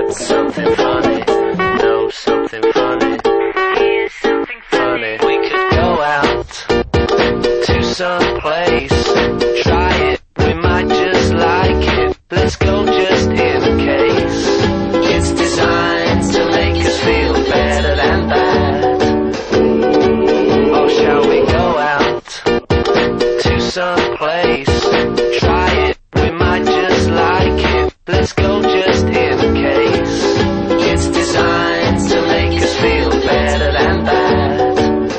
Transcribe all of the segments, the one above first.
Something funny, know something funny. Here's something funny. We could go out to some place, try it, we might just like it. Let's go just in case. It's designed to make us feel better than bad. Or shall we go out to some place, try it, we might just like it. Let's go just in case. It's designed to make us feel better than bad.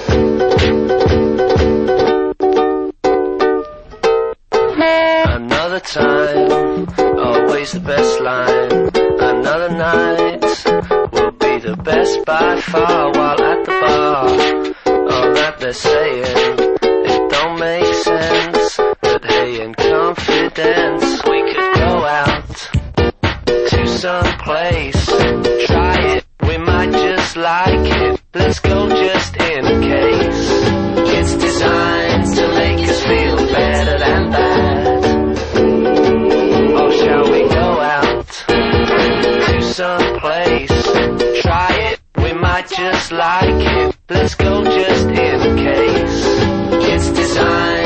Another time, always the best line. Another night will be the best by far. While at the bar, all that they're saying, it don't make sense. But hey, in confidence, we could go out to some place, try it, we might just like it. Let's go just in case. It's designed to make us feel better than bad. Or shall we go out to some place, try it, we might just like it. Let's go just in case. It's designed